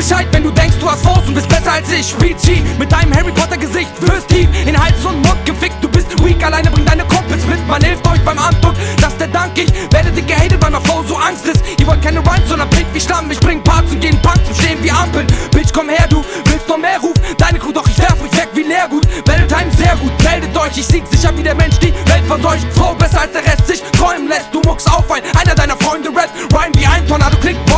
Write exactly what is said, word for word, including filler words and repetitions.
Bescheid, wenn du denkst, du hast Force und bist besser als ich. Real G, mit deinem Harry Potter Gesicht, wirst tief in Hals und Mund gefickt. Du bist weak, alleine bring deine Kumpels mit. Man hilft euch beim Anton, das ist der Dank. Ich werde dick gehatet, weil mein Flow so Angst ist. Ihr wollt keine Rhymes, sondern Blick wie Stamm. Ich bring Parts und gehen Punk zum Stehen wie Ampeln. Bitch, komm her, du willst noch mehr, ruf deine Crew, doch ich werf euch weg wie Leergut. Battle Time sehr gut, meldet euch, ich sieg sicher wie der Mensch.